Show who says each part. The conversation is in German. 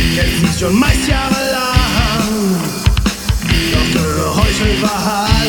Speaker 1: kennt sie schon meist jahrelang. Doch geheuchelt Wahrheit